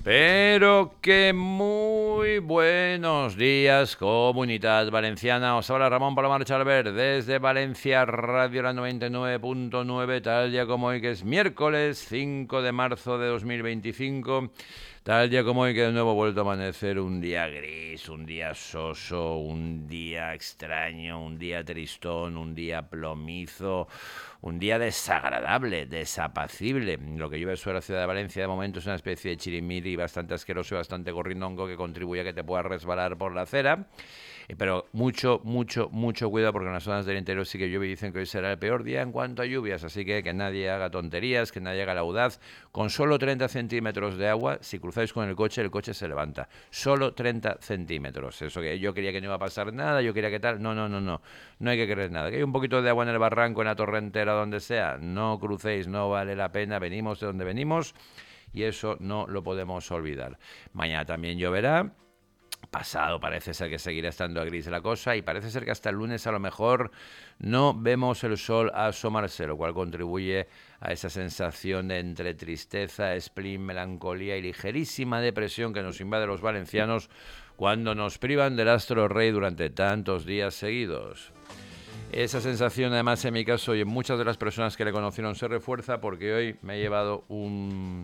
Pero que muy buenos días, Comunidad Valenciana. Os habla Ramón Palomar Chalver desde Valencia Radio la 99.9, tal día como hoy, que es miércoles 5 de marzo de 2025. Tal día como hoy, que de nuevo ha vuelto a amanecer un día gris, un día soso, un día extraño, un día tristón, un día plomizo, un día desagradable, desapacible. Lo que llueve sobre la ciudad de Valencia de momento es una especie de chirimiri bastante asqueroso y bastante gorrindongo que contribuye a que te puedas resbalar por la acera. Pero mucho cuidado, porque en las zonas del interior sí que llueve y dicen que hoy será el peor día en cuanto a lluvias. Así que nadie haga tonterías, que nadie haga la audaz. Con solo 30 centímetros de agua, si cruzáis con el coche se levanta. Solo 30 centímetros. Eso que yo quería que no iba a pasar nada, yo quería que tal. No. No hay que creer nada. Que hay un poquito de agua en el barranco, en la torrentera, donde sea. No crucéis, no vale la pena. Venimos de donde venimos y eso no lo podemos olvidar. Mañana también lloverá. Pasado parece ser que seguirá estando gris la cosa y parece ser que hasta el lunes a lo mejor no vemos el sol asomarse, lo cual contribuye a esa sensación de entre tristeza, spleen, melancolía y ligerísima depresión que nos invade los valencianos cuando nos privan del astro rey durante tantos días seguidos. Esa sensación, además, en mi caso y en muchas de las personas que le conocieron, se refuerza porque hoy me he llevado un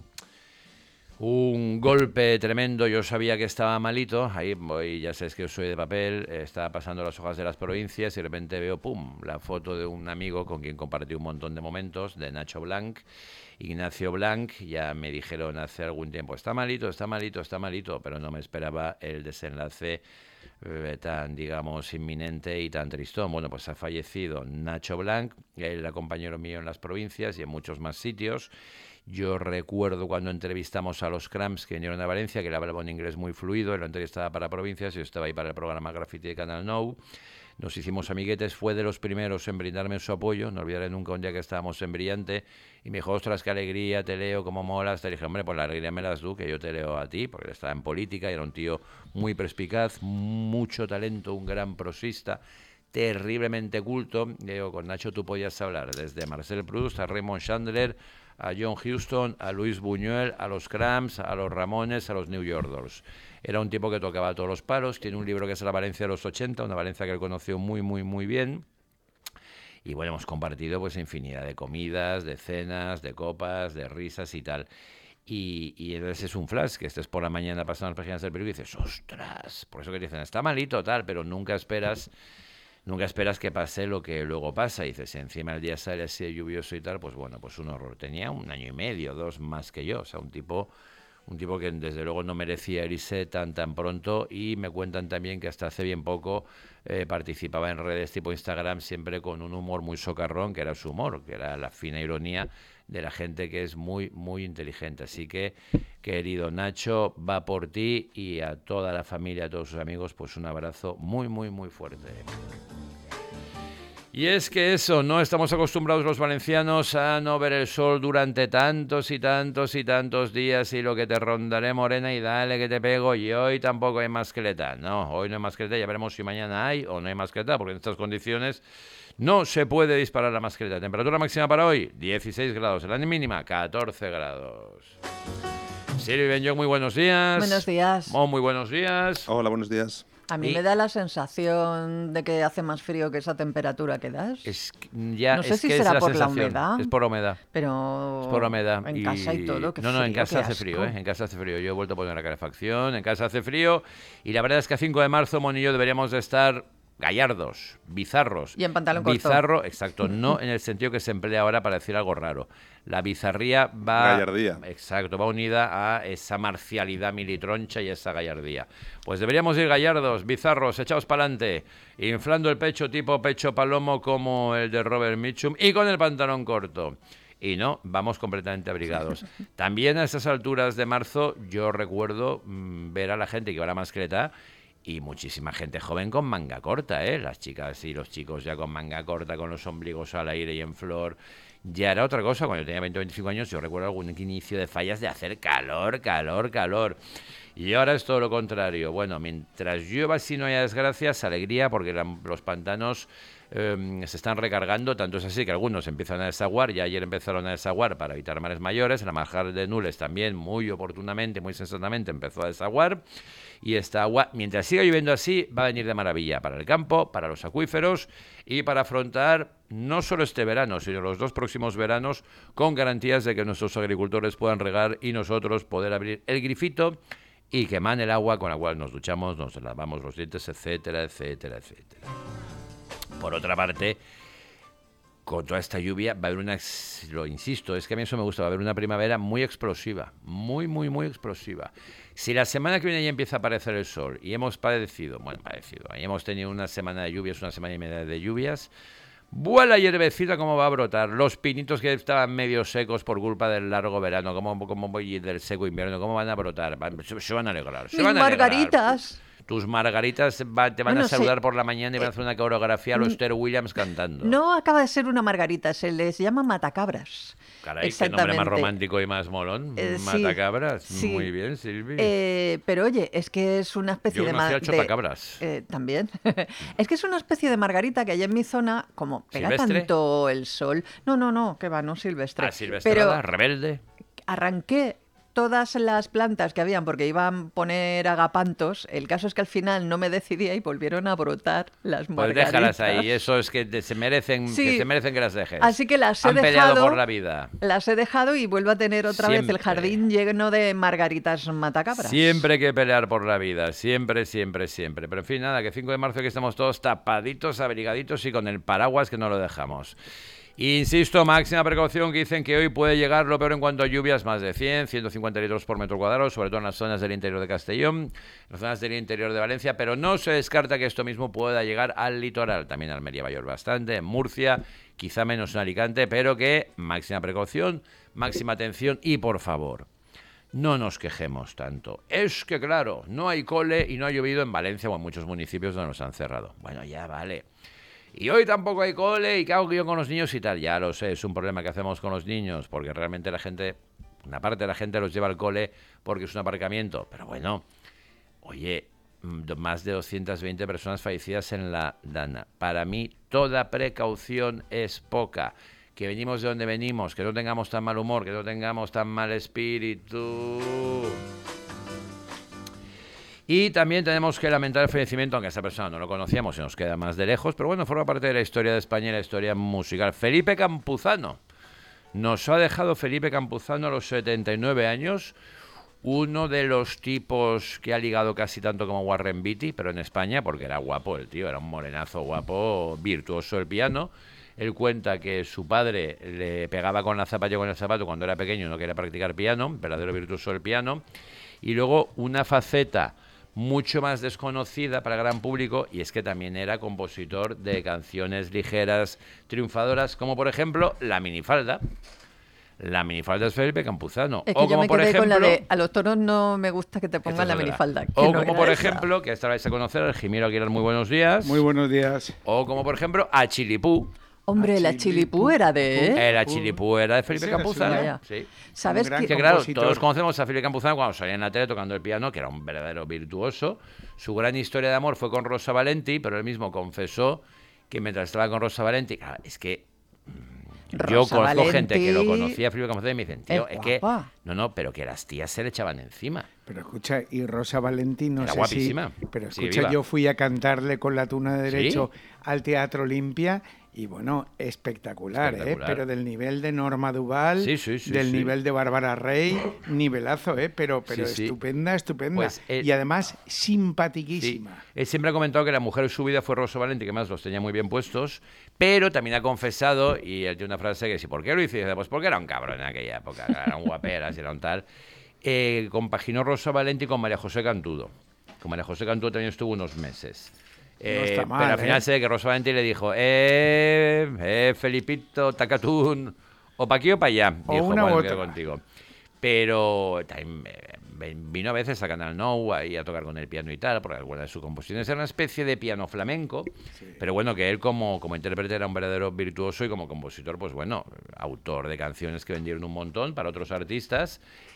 golpe tremendo. Yo sabía que estaba malito, ahí voy, ya sabes que yo soy de papel, estaba pasando las hojas de las provincias y de repente veo, la foto de un amigo con quien compartí un montón de momentos, de Nacho Blanc, Ignacio Blanc. Ya me dijeron hace algún tiempo, está malito, pero no me esperaba el desenlace tan, digamos, inminente y tan tristón. Bueno, pues ha fallecido Nacho Blanc, él era compañero mío en las provincias y en muchos más sitios. Yo recuerdo cuando entrevistamos a los Cramps que vinieron a Valencia, que él hablaba un inglés muy fluido, él lo entrevistaba para provincias, yo estaba ahí para el programa Graffiti de Canal Nou. Nos hicimos amiguetes, fue de los primeros en brindarme su apoyo. No olvidaré nunca un día que estábamos en Brillante y me dijo, ostras, qué alegría, te leo, cómo molas. Te dije, hombre, pues la alegría me das tú, que yo te leo a ti, porque él estaba en política y era un tío muy perspicaz, mucho talento, un gran prosista, terriblemente culto. Digo, con Nacho tú podías hablar desde Marcel Proust a Raymond Chandler, a John Huston, a Luis Buñuel, a los Cramps, a los Ramones, a los New York Dolls. Era un tipo que tocaba todos los palos. Tiene un libro que es La Valencia de los 80, una Valencia que él conoció muy bien. Y bueno, hemos compartido pues infinidad de comidas, de cenas, de copas, de risas y tal. Y entonces es un flash, que estés por la mañana pasando las páginas del periódico y dices, ostras, por eso que dicen, está malito tal, pero nunca esperas que pase lo que luego pasa. Y dices, si encima el día sale así de lluvioso y tal, pues bueno, pues un horror. Tenía 1 año y medio, 2 más que yo. O sea, un tipo que desde luego no merecía irse tan pronto. Y me cuentan también que hasta hace bien poco participaba en redes tipo Instagram, siempre con un humor muy socarrón, que era su humor, que era la fina ironía de la gente que es muy inteligente. Así que, querido Nacho, va por ti, y a toda la familia, a todos sus amigos, pues un abrazo muy fuerte. Y es que eso, no estamos acostumbrados los valencianos a no ver el sol durante tantos días, y lo que te rondaré morena y dale que te pego, y hoy tampoco hay mascleta. No, hoy no hay mascleta, ya veremos si mañana hay o no hay mascleta, porque en estas condiciones no se puede disparar la mascleta. Temperatura máxima para hoy, 16 grados, la mínima, 14 grados. Silvi Benyoc, muy buenos días. Buenos días. Muy buenos días. Hola, buenos días. A mí me da la sensación de que hace más frío que esa temperatura que das. No sé si será por la humedad. Es por la humedad. Pero es por la humedad. En casa y todo, qué frío, No, en casa hace frío, En casa hace frío. Yo he vuelto a poner la calefacción, en casa hace frío. Y la verdad es que a 5 de marzo, Moni y yo deberíamos de estar gallardos, bizarros. Y en pantalón corto. Bizarro, exacto, no en el sentido que se emplea ahora para decir algo raro. La bizarría va... Gallardía. Exacto, va unida a esa marcialidad militroncha y esa gallardía. Pues deberíamos ir gallardos, bizarros, echados para adelante, inflando el pecho tipo pecho palomo como el de Robert Mitchum, y con el pantalón corto. Y no, vamos completamente abrigados. También a estas alturas de marzo yo recuerdo ver a la gente que iba a la mascleta, y muchísima gente joven con manga corta, las chicas y los chicos ya con manga corta, con los ombligos al aire y en flor. Ya era otra cosa. Cuando yo tenía 20 o 25 años, yo recuerdo algún inicio de fallas de hacer calor. Y ahora es todo lo contrario. Bueno, mientras llueva, si no haya desgracias, alegría, porque los pantanos se están recargando, tanto es así que algunos empiezan a desaguar, y ayer empezaron a desaguar para evitar mares mayores. La Marjal de Nules también, muy oportunamente, muy sensatamente, empezó a desaguar, y esta agua, mientras siga lloviendo así, va a venir de maravilla para el campo, para los acuíferos y para afrontar no solo este verano, sino los 2 próximos veranos, con garantías de que nuestros agricultores puedan regar y nosotros poder abrir el grifito y que emane el agua con la cual nos duchamos, nos lavamos los dientes, etcétera, etcétera, etcétera. Por otra parte, con toda esta lluvia va a haber lo insisto, es que a mí eso me gusta, va a haber una primavera muy explosiva, muy, muy, muy explosiva. Si la semana que viene ya empieza a aparecer el sol y hemos y hemos tenido una semana de lluvias, una semana y media de lluvias, ¡buena hierbecita cómo va a brotar! Los pinitos que estaban medio secos por culpa del largo verano, y del seco invierno, ¿cómo van a brotar? Se van a alegrar. Mis margaritas. Tus margaritas te van a saludar por la mañana y van a hacer una coreografía a los Esther Williams cantando. No acaba de ser una margarita, se les llama matacabras. Caray, qué nombre más romántico y más molón. Matacabras. Sí. Muy bien, Silvi. Pero oye, es que es una especie Yo conocí al chotacabras. También. Es que es una especie de margarita que allá en mi zona, como pega ¿Silvestre? tanto el sol... No, que va, no silvestre. Silvestrada, pero rebelde. Arranqué todas las plantas que habían porque iban a poner agapantos. El caso es que al final no me decidía y volvieron a brotar las margaritas. Pues déjalas ahí, eso es que se merecen, Sí. que se merecen que las dejes. Así que las he Han dejado. peleado por la vida. Las he dejado y vuelvo a tener otra vez el Siempre. jardín lleno de margaritas matacabras. Siempre hay que pelear por la vida, siempre, siempre, siempre. Pero en fin, nada, que 5 de marzo aquí estamos todos tapaditos, abrigaditos y con el paraguas que no lo dejamos. Insisto, máxima precaución, que dicen que hoy puede llegar lo peor en cuanto a lluvias, más de 100, 150 litros por metro cuadrado, sobre todo en las zonas del interior de Castellón, en las zonas del interior de Valencia, pero no se descarta que esto mismo pueda llegar al litoral. También Almería va a llover bastante, en Murcia, quizá menos en Alicante, pero que máxima precaución, máxima atención y por favor, no nos quejemos tanto. Es que claro, no hay cole y no ha llovido en Valencia o en muchos municipios donde nos han cerrado. Bueno, ya vale. Y hoy tampoco hay cole, y qué hago yo con los niños y tal. Ya lo sé, es un problema que hacemos con los niños, porque realmente una parte de la gente los lleva al cole porque es un aparcamiento. Pero bueno, oye, más de 220 personas fallecidas en la Dana. Para mí, toda precaución es poca. Que venimos de donde venimos, que no tengamos tan mal humor, que no tengamos tan mal espíritu. Y también tenemos que lamentar el fallecimiento, aunque a esa persona no lo conocíamos y nos queda más de lejos, pero bueno, forma parte de la historia de España y la historia musical. Felipe Campuzano. Nos ha dejado Felipe Campuzano a los 79 años, uno de los tipos que ha ligado casi tanto como Warren Beatty, pero en España, porque era guapo el tío, era un morenazo guapo, virtuoso del piano. Él cuenta que su padre le pegaba con la zapatilla con el zapato cuando era pequeño y no quería practicar piano, verdadero virtuoso del piano. Y luego una faceta mucho más desconocida para el gran público, y es que también era compositor de canciones ligeras, triunfadoras, como por ejemplo La minifalda. La minifalda es Felipe Campuzano. Es que o yo como me por quedé ejemplo, con la de a los toros no me gusta que te pongan la minifalda. O no como era por esa. ejemplo, que esta vais a conocer, el Jimiro Aguilar, muy buenos días. Muy buenos días. O como por ejemplo, a Chilipú. Hombre, la Chilipú era de... La Chilipú era de Felipe Ese era Campuzano. suyo. Sí. ¿Sabes Un gran qué? Que claro, compositor. todos conocemos a Felipe Campuzano cuando salía en la tele tocando el piano, que era un verdadero virtuoso. Su gran historia de amor fue con Rosa Valenti, pero él mismo confesó que mientras estaba con Rosa Valenti, claro, es que yo Rosa conozco Valenti gente que lo conocía a Felipe Campuzano y me dicen, tío, es es que guapa. no, pero que las tías se le echaban encima. Pero escucha, y Rosa Valentín, no Era sé guapísima. si... Pero Sigue escucha, viva. yo fui a cantarle con la tuna de ¿Sí? derecho al Teatro Olimpia y bueno, espectacular, Espectacular. Pero del nivel de Norma Duval, Sí, sí, sí, del sí. nivel de Bárbara Rey, nivelazo, Pero Sí, sí. estupenda, estupenda. Pues, y además simpatiquísima. Sí. Él siempre ha comentado que la mujer de su vida fue Rosa Valenti, que más los tenía muy bien puestos, pero también ha confesado, y él tiene una frase que si, ¿por qué lo hizo? Y dice, pues porque era un cabrón en aquella época, era un guaperas, era un tal. Compaginó Rosa Valenti con María José Cantudo. Con María José Cantudo también estuvo unos meses. No está mal, pero al final se ve que Rosa Valenti le dijo, Felipito, Tacatún, o pa' aquí o pa' allá. O Dijo, una u bueno, otra. quedo contigo. Pero también vino a veces a Canal Nou y a tocar con el piano y tal, porque algunas de sus composiciones eran una especie de piano flamenco, pero bueno, que él como intérprete era un verdadero virtuoso y como compositor, pues bueno, autor de canciones que vendieron un montón para otros artistas.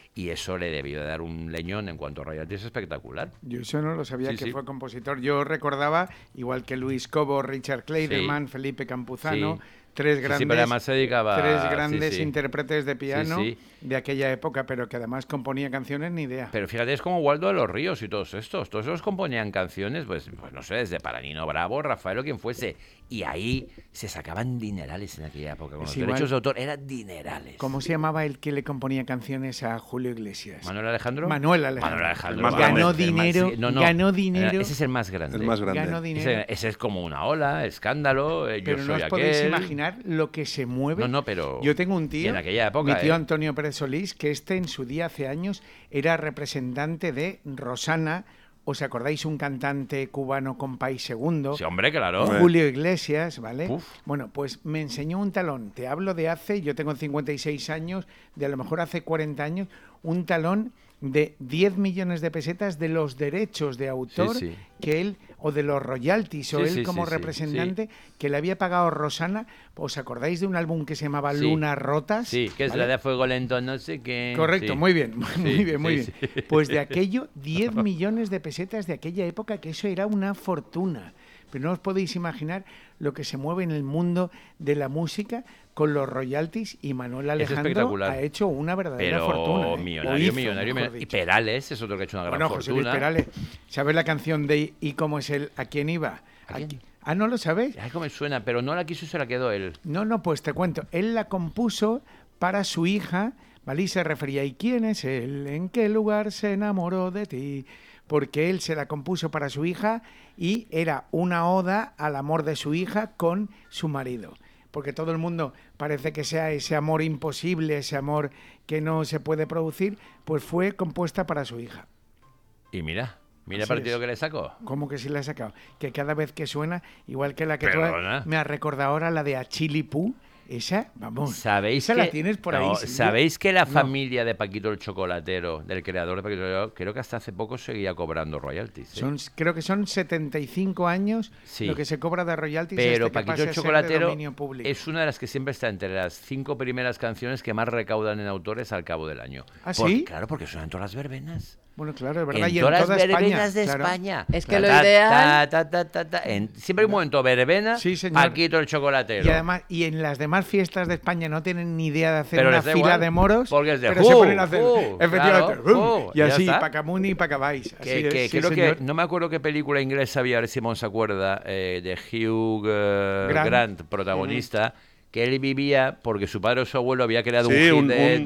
y eso le debió de dar un leñón en cuanto a royalties espectacular. Yo eso no lo sabía, Sí, que sí. fue compositor. Yo recordaba, igual que Luis Cobo, Richard Clayderman, Felipe Campuzano, Sí. tres Sí, grandes, sí, pero además se dedicaba tres sí, grandes sí. intérpretes de piano Sí, sí. de aquella época, pero que además componía canciones ni idea. Pero fíjate, es como Waldo de los Ríos y todos esos componían canciones, pues no sé, desde Paranino Bravo, Rafael o quien fuese. Y ahí se sacaban dinerales en aquella época. Con Es los igual. derechos de autor eran dinerales. ¿Cómo se llamaba el que le componía canciones a Julio Iglesias? ¿Manuel Alejandro? Manuel Alejandro. Manuel Alejandro. El más Ganó grande. dinero, Sí, no, ganó dinero. Ese es el más grande. El más grande. Ganó dinero. Ese es como una ola, escándalo, yo Pero no soy os podéis aquel. imaginar lo que se mueve. No, pero... Yo tengo un y tío, en aquella época, mi tío Antonio Pérez Solís, que en su día, hace años, era representante de Rosana. ¿Os acordáis? Un cantante cubano con País Segundo. Sí, hombre, claro. Hombre. Julio Iglesias, ¿vale? Uf. Bueno, pues me enseñó un talón. Te hablo de hace, yo tengo 56 años, de a lo mejor hace 40 años, un talón de 10 millones de pesetas de los derechos de autor Sí, sí. que él, o de los royalties, o Sí, él sí, como sí, sí, representante, que le había pagado Rosana. ¿Os acordáis de un álbum que se llamaba Sí. Lunas Rotas? Sí, que es ¿Vale? la de Fuego Lento, no sé qué. Correcto, Sí. muy bien, muy Sí, bien, muy sí, bien. sí. Pues de aquello, 10 millones de pesetas de aquella época, que eso era una fortuna. Pero no os podéis imaginar lo que se mueve en el mundo de la música con los royalties, y Manuel Alejandro espectacular. ha hecho una verdadera Pero fortuna. ¿eh? O millonario, hizo, millonario. mejor Y dicho. Perales es otro que ha hecho una gran Bueno, José Luis fortuna. Perales, ¿sabes la canción de ¿Y cómo es él? ¿A quién iba? ¿A quién? Ah, ¿no lo sabéis? Ay, cómo me suena, pero no la quiso y se la quedó él. No, pues te cuento. Él la compuso para su hija, ¿vale? Y se refería, ¿y quién es él? ¿En qué lugar se enamoró de ti? Porque él se la compuso para su hija y era una oda al amor de su hija con su marido. Porque todo el mundo parece que sea ese amor imposible, ese amor que no se puede producir, pues fue compuesta para su hija. Y mira el Así partido es. que le sacó. ¿Cómo que sí la he sacado? Que cada vez que suena, igual que la que Perdona. tú me has recordado ahora, la de Achilipú, esa, vamos, ¿Sabéis esa que, la tienes por ahí. no, Silvia? ¿Sabéis que la No. familia de Paquito el Chocolatero, del creador de Paquito el Chocolatero, creo que hasta hace poco seguía cobrando royalties? ¿eh? Creo que son 75 años Sí. lo que se cobra de royalties. Pero hasta que Paquito pase el a ser de Chocolatero dominio público. es una de las que siempre está entre las 5 primeras canciones que más recaudan en autores al cabo del año. ¿Ah, sí? Claro, porque suenan todas las verbenas. Bueno, claro, es verdad. En y en todas toda las España. verbenas de claro. España. Es que lo Ta, ideal- siempre hay un momento verbena, Sí, señor. Paquito el Chocolatero. Y además, y en las demás fiestas de España no tienen ni idea de hacer Pero una les da fila igual, de moros, porque es de pero se ponen a hacer, efectivamente, claro, y ya así, está. pacamuni y pacabáis. Así es, sí, creo señor. que no me acuerdo qué película inglesa había, a ver si Simón se acuerda, de Hugh Grant, protagonista, que él vivía porque su padre o su abuelo había creado un Sí, hit un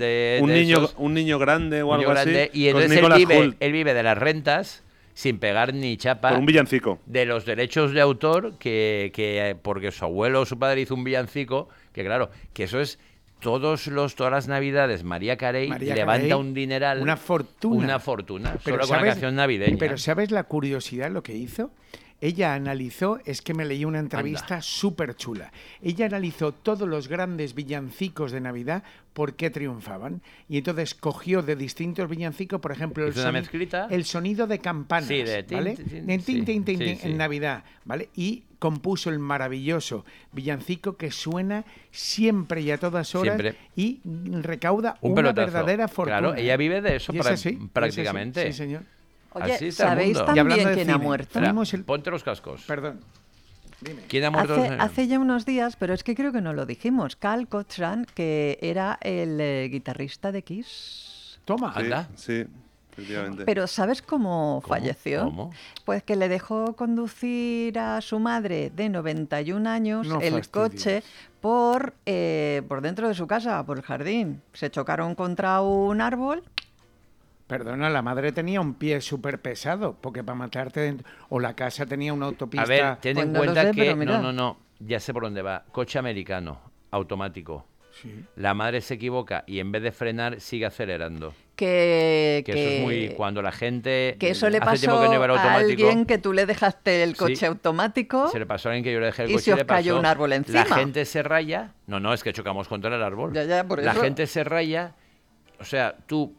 de niño, esos, un niño grande o un niño algo grande, así. y con entonces Nicholas Hoult, él vive de las rentas sin pegar ni chapa por un villancico. de los derechos de autor que porque su abuelo o su padre hizo un villancico, que claro, que eso es todas las navidades María Carey María levanta Carey, un dineral, una fortuna. solo con la canción navideña. Pero ¿sabes la curiosidad lo que hizo? Ella analizó, es que me leí una entrevista súper chula. Ella analizó todos los grandes villancicos de Navidad, por qué triunfaban. Y entonces cogió de distintos villancicos, por ejemplo, ¿Hizo una mezclita? el sonido de campanas, Sí, de tin, ¿vale? tin, tin, De tin, sí, tin, tin, sí, tin, sí. en Navidad, ¿vale? Y compuso el maravilloso villancico que suena siempre y a todas horas Siempre. y recauda Un una pelotazo. verdadera fortuna. Claro, ella vive de eso Y es así, prácticamente. es así, sí, señor. Oye, Así está el ¿sabéis mundo. Y hablando también de quién ha cine, muerto? Espera, tenemos el- ponte los cascos. Perdón. Dime. ¿Quién ha muerto? Hace ya unos días, pero es que creo que no lo dijimos, Cal Cochran, que era el guitarrista de Kiss. Toma. Sí, Anda. sí, efectivamente. Pero ¿sabes cómo falleció? ¿Cómo? Pues que le dejó conducir a su madre de 91 años No el fastidies. coche por dentro de su casa, por el jardín. Se chocaron contra un árbol. Perdona, la madre tenía un pie súper pesado, porque para matarte dentro... O la casa tenía una autopista... A ver, ten Pues en no lo cuenta sé, que... pero mira. No, ya sé por dónde va. Coche americano, automático. Sí. La madre se equivoca y en vez de frenar sigue acelerando. Que Que eso es muy... Cuando la gente... que eso le hace tiempo pasó que no iba el a automático, alguien que tú le dejaste el coche Sí. automático. se le pasó a alguien que yo le dejé el Y coche se y os le pasó. cayó un árbol encima. La gente se raya... No, es que chocamos contra el árbol. Ya, por La eso. gente se raya... O sea, tú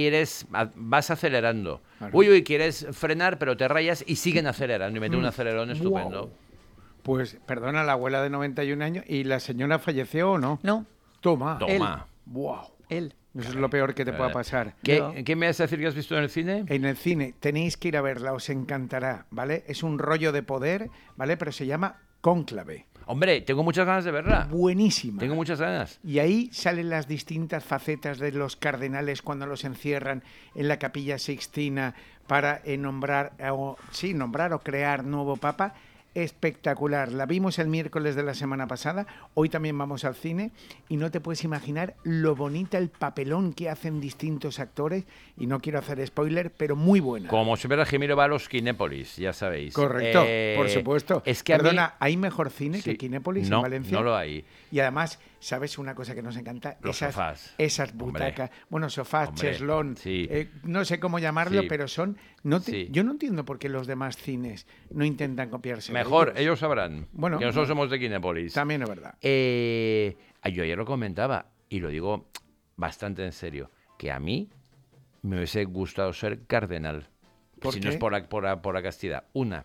vas acelerando. Claro. Uy, quieres frenar, pero te rayas y siguen acelerando. Y mete un acelerón estupendo. Wow. Pues, perdona, la abuela de 91 años, ¿y la señora falleció o no? No, Toma. Toma. Wow. él. Eso es lo peor que te pueda pasar. ¿Qué me vas a decir que has visto en el cine? En el cine tenéis que ir a verla, os encantará, ¿vale? Es un rollo de poder, ¿vale? Pero se llama Cónclave. Hombre, tengo muchas ganas de verla. Buenísima. Tengo muchas ganas. Y ahí salen las distintas facetas de los cardenales cuando los encierran en la Capilla Sixtina para nombrar o crear nuevo papa. Espectacular. La vimos el miércoles de la semana pasada. Hoy también vamos al cine y no te puedes imaginar lo bonita el papelón que hacen distintos actores. Y no quiero hacer spoiler, pero muy buena. Como siempre, Jimiro va a los Kinépolis, ya sabéis. Correcto, por supuesto. Es que Perdona, ¿hay mejor cine que Kinépolis en Valencia? No lo hay. Y además, ¿sabes una cosa que nos encanta? Los sofás. Esas butacas. Hombre. Bueno, sofás, Hombre. cheslón. Sí. No sé cómo llamarlo, Sí. pero son... Sí. Yo no entiendo por qué los demás cines no intentan copiarse. de Mejor, ellos. ellos sabrán. Bueno, que nosotros somos de Kinépolis. También es verdad. Yo ayer lo comentaba, y lo digo bastante en serio, que a mí me hubiese gustado ser cardenal. ¿Por si qué? no es por la castidad.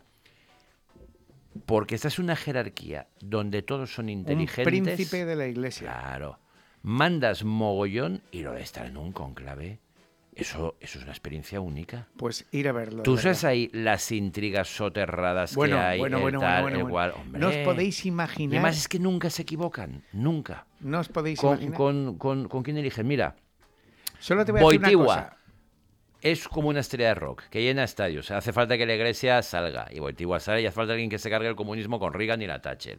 Porque esta es una jerarquía donde todos son inteligentes. Un príncipe de la iglesia. Claro. Mandas mogollón y lo de estar en un conclave. Eso es una experiencia única. Pues ir a verlo. Tú de sabes verdad. ahí las intrigas soterradas Bueno, que hay, bueno. igual, hombre. No os podéis Y imaginar. además es que nunca se equivocan, nunca. No os podéis ¿Con imaginar. quién eligen? Mira, Solo te voy a decir una Wojtyła cosa. es como una estrella de rock que llena estadios. Hace falta que la iglesia salga. Y Wojtyła sale y hace falta alguien que se cargue el comunismo con Reagan y la Thatcher.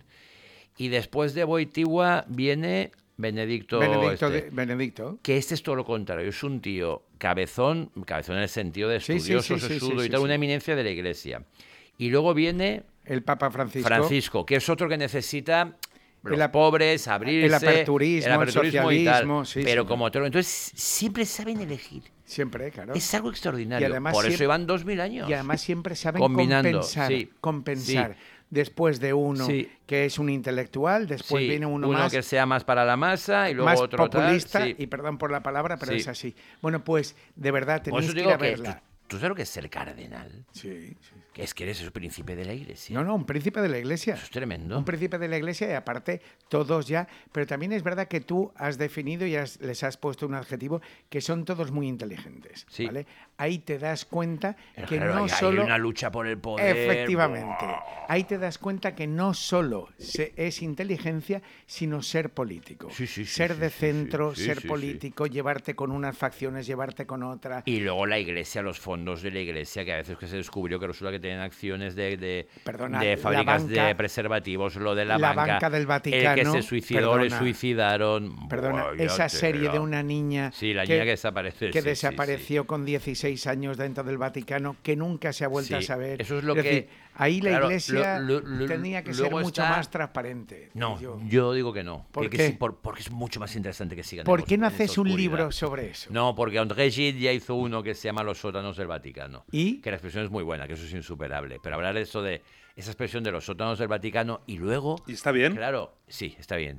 Y después de Wojtyła viene Benedicto. Benedicto. Que este es todo lo contrario. Es un tío cabezón en el sentido de Sí, estudioso, sí, sesudo y sí, tal, sí. una eminencia de la iglesia. Y luego viene El Papa Francisco. Francisco, que es otro que necesita los El pobres, abrirse, el aperturismo, el y tal. socialismo, sí, pero sí. como otro, entonces siempre saben elegir. Siempre, claro. Es algo extraordinario. Y además Por eso siempre- llevan 2000 años. Y además siempre saben Combinando, compensar. sí. Después de uno Sí. que es un intelectual, después Sí, viene uno más, que sea más para la masa y luego más otro populista, tal. Sí. y perdón por la palabra, pero Sí. es así. Bueno, pues de verdad Por tenéis eso que ir digo a que verla. ¿tú sabes lo que es ser cardenal? Sí, sí. Que es que eres el príncipe de la iglesia. No, un príncipe de la iglesia. Eso es tremendo. Un príncipe de la iglesia y aparte todos ya, pero también es verdad que tú has definido y les has puesto un adjetivo que son todos muy inteligentes, Sí. ¿vale? Ahí te das cuenta Pero que claro, no hay solo una lucha por el poder. efectivamente, ¡buah! ahí te das cuenta que no solo es inteligencia, sino ser político, Sí, sí, sí, ser sí, de sí, centro, sí, ser sí, político, llevarte con unas facciones, llevarte con otras. Y luego la iglesia, los fondos de la iglesia, que a veces que se descubrió que resulta que tienen acciones Perdona, de la fábricas banca- de preservativos, lo de la la banca, banca del el que Vaticano, se suicidó, le perdona. suicidaron. Perdona, Buah, ya esa te serie digo. de una niña Sí, la niña que desaparece. que sí, sí, desapareció con 16 años dentro del Vaticano, que nunca se ha vuelto a Sí, saber. eso es lo decir, que- ahí la claro, iglesia lo- tenía que ser luego mucho está- más transparente. No, Yo- yo digo que no. ¿Por que qué? sí, porque es mucho más interesante que sigan. ¿Por qué no en esa haces un oscuridad. libro sobre eso? No, porque André Gide ya hizo uno que se llama Los sótanos del Vaticano. ¿Y? Que la expresión es muy buena, que eso es insuperable. Pero hablar de eso de esa expresión de los sótanos del Vaticano y luego... ¿Y está bien? Claro, sí, está bien.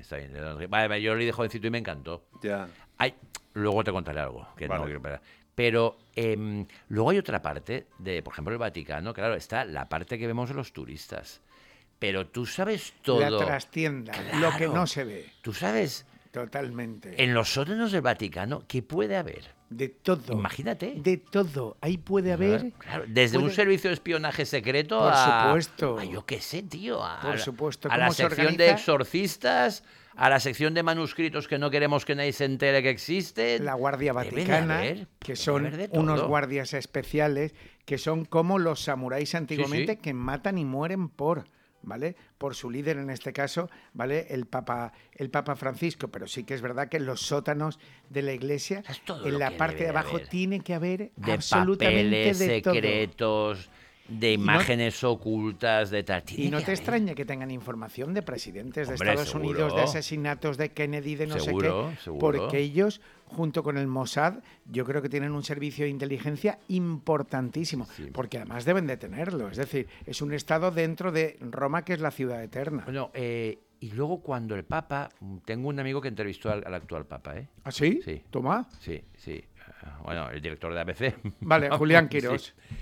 Vale, yo lo leí de jovencito y me encantó. Ya. Luego te contaré algo, que Vale. no quiero esperar. Pero luego hay otra parte de, por ejemplo, el Vaticano. Claro, está la parte que vemos de los turistas. Pero tú sabes todo. La trastienda, lo que Claro. no se ve. Tú sabes, Totalmente. en los sótanos del Vaticano, ¿qué puede haber? De todo. Imagínate. De todo. Ahí puede haber. Claro, desde un puede- servicio de espionaje secreto Por a... supuesto. Yo qué sé, tío. Por supuesto. A la ¿Cómo se sección de organiza? exorcistas, a la sección de manuscritos que no queremos que nadie se entere que existen. La Guardia Debe de Vaticana, haber, que debe son haber de unos todo. guardias especiales, que son como los samuráis antiguamente, sí. que matan y mueren ¿vale? Por su líder en este caso, ¿vale? El Papa Francisco, pero sí que es verdad que en los sótanos de la iglesia, Es todo en lo la que parte debe de de abajo haber. tiene que haber De absolutamente papeles de todo. secretos, de imágenes ocultas, de tal. Tiene Y no que te haber. extraña que tengan información de presidentes de Hombre, Estados seguro. Unidos, de asesinatos de Kennedy, de no Seguro, sé qué, seguro. porque ellos, junto con el Mossad, yo creo que tienen un servicio de inteligencia importantísimo, Sí. porque además deben de tenerlo. Es decir, es un estado dentro de Roma, que es la ciudad eterna. Bueno, y luego cuando el Papa, tengo un amigo que entrevistó al actual Papa, ¿eh? ¿Ah, sí? Sí. Toma. Sí. Bueno, el director de ABC. Vale, Julián Quirós. Sí.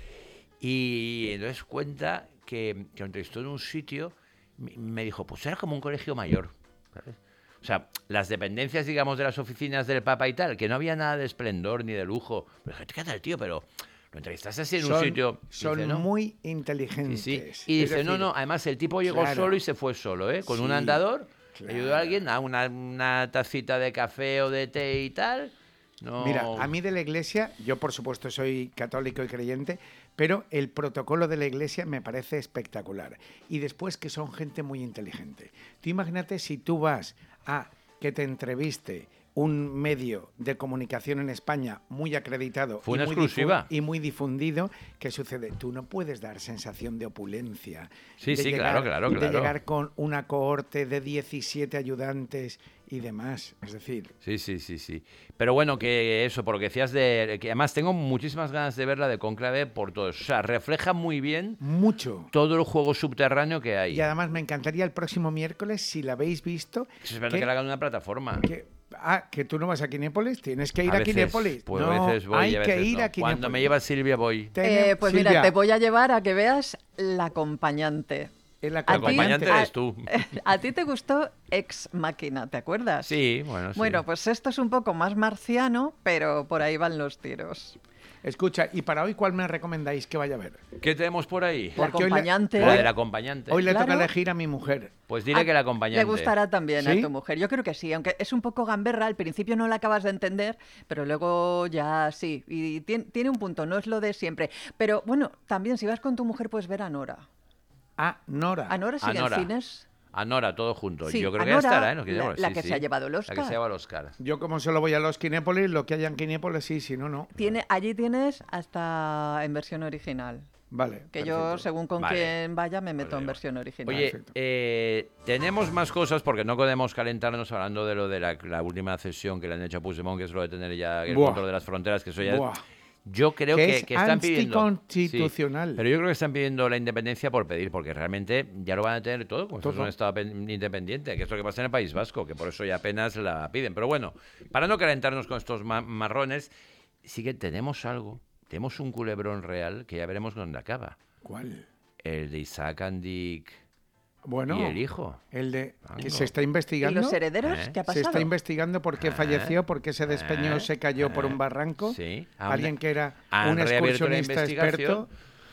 Y entonces cuenta que lo entrevistó en un sitio, me dijo, pues era como un colegio mayor, ¿sabes? O O sea, las dependencias, digamos, de las oficinas del Papa y tal, que no había nada de esplendor ni de lujo. Pero ¿qué tal, tío? Pero lo entrevistaste así en un sitio. Son Dice, ¿no? muy inteligentes. Sí. Y Es dice, decir, no, además el tipo llegó claro. solo y se fue solo, ¿eh? Con un Sí, andador, claro. ayudó a alguien a una tacita de café o de té y tal. No. Mira, a mí de la Iglesia, yo por supuesto soy católico y creyente, pero el protocolo de la Iglesia me parece espectacular. Y después que son gente muy inteligente. Tú imagínate si tú vas a que te entreviste un medio de comunicación en España muy acreditado Fue una muy exclusiva. y muy difundido, ¿qué sucede? Tú no puedes dar sensación de opulencia. Sí, de sí, llegar, claro. De llegar con una cohorte de 17 ayudantes y demás. Es decir, Sí. Pero bueno, que eso, por lo que decías de... que además tengo muchísimas ganas de verla de Cónclave por todo eso. O sea, refleja muy bien mucho. todo el juego subterráneo que hay. Y además me encantaría el próximo miércoles, si la habéis visto... Estoy esperando que la hagan en una plataforma. Que tú no vas a Kinépolis, tienes que ir A a veces, Kinépolis. pues no, a veces voy hay y a que veces ir no. a Kinépolis. Cuando me lleva Silvia voy. Pues Silvia, mira, te voy a llevar a que veas La acompañante. el La acompañante eres tú. A ti te gustó Ex Machina, ¿te acuerdas? Sí, bueno, sí. Bueno, pues esto es un poco más marciano, pero por ahí van los tiros. Escucha, ¿y para hoy cuál me recomendáis que vaya a ver? ¿Qué tenemos por ahí? La Porque hoy le- acompañante. La del acompañante. Hoy le Claro. toca elegir a mi mujer. Pues dile que la acompañante. Le gustará también ¿Sí? a tu mujer. Yo creo que sí, aunque es un poco gamberra, al principio no la acabas de entender, pero luego ya sí. Y tiene un punto, no es lo de siempre. Pero bueno, también si vas con tu mujer puedes ver a Nora. A Nora. ¿A Nora sigue Anora. en cines? Anora, todo junto. Sí, Yo creo que ya Anora, estará, ¿eh? No, la que se ha llevado el La Oscar. que se lleva el Oscar. Yo como solo voy a los Kinépolis, lo que haya en Kinépolis sí, si no, no. Allí tienes hasta en versión original. Vale. Que yo, perfecto. según con Vale. quién vaya, me meto Vale, en vale. versión original. Oye, Perfecto. tenemos más cosas porque no podemos calentarnos hablando de lo de la última cesión que le han hecho a Puigdemont, que es lo de tener ya el Buah. control de las fronteras, que eso ya... Buah. Yo creo Que que, es que están pidiendo... anticonstitucional. Sí, pero yo creo que están pidiendo la independencia por pedir, porque realmente ya lo van a tener todo, como si fuese Todo. un Estado independiente, que es lo que pasa en el País Vasco, que por eso ya apenas la piden. Pero bueno, para no calentarnos con estos marrones, sí que tenemos algo, tenemos un culebrón real que ya veremos dónde acaba. ¿Cuál? El de Isaac Andic Bueno, y el hijo. el de que Ando. se está ¿Y investigando. los herederos? ¿Eh? ¿Qué ha Se pasado? está investigando por qué falleció, por qué se despeñó, se cayó por un barranco. Sí. Alguien que era han un reabierto la excursionista experto.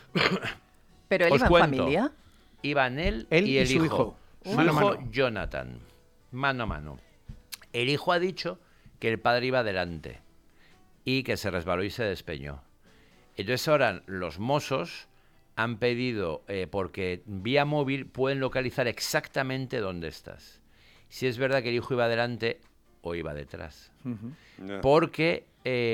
¿Pero él Os iba en cuento. familia? Iban él Él y y el su hijo. hijo. Su Mano a hijo mano. Jonathan. Mano a mano. El hijo ha dicho que el padre iba adelante y que se resbaló y se despeñó. Entonces ahora los mozos han pedido, porque vía móvil pueden localizar exactamente dónde estás. Si es verdad que el hijo iba adelante o iba detrás. Ujú. Ya. Porque